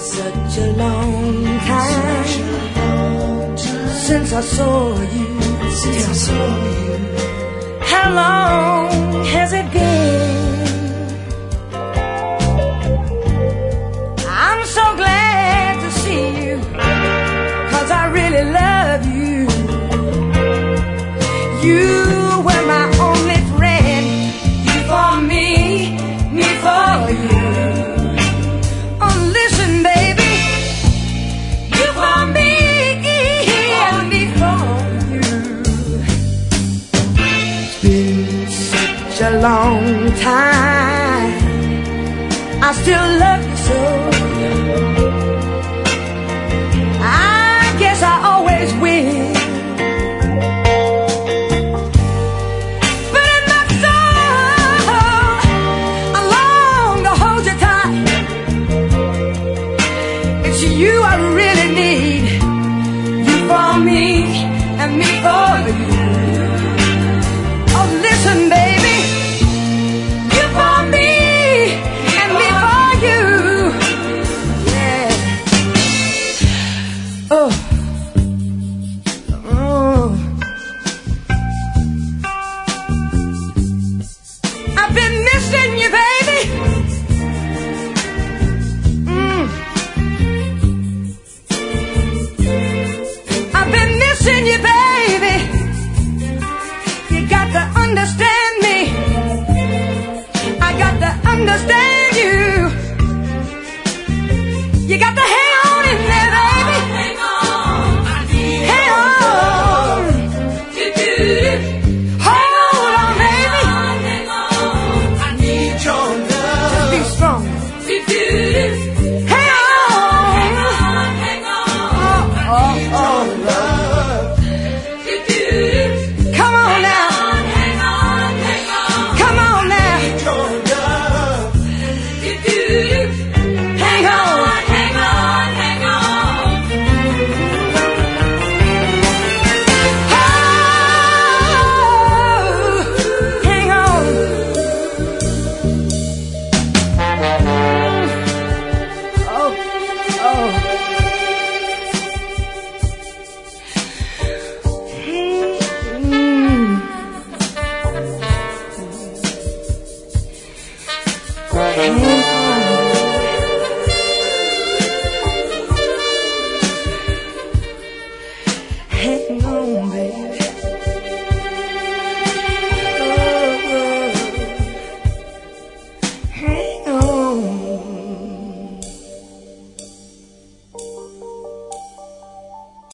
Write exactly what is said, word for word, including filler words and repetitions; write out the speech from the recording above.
such a long time since I saw you. Since I saw you. How long has it been? I'm so glad to see you, 'cause I really love you. You were my only friend, you for me, me for you. Oh, listen, baby, you for me and me for you. It's been such a long time, I still love you so. I guess I always will. You I really need, you for me and me for you. Oh, listen, baby, you for me and me for you. Yeah. Oh. Oh. I've been missing you, baby. You, baby, you got to understand me. I got to understand you. You got to hang on in there, baby. Hang on, I need hang on. Hold on, baby. Hang on, I need your love. Just be strong. Hang on, hang on. Oh, oh, oh, love. Hang on, baby.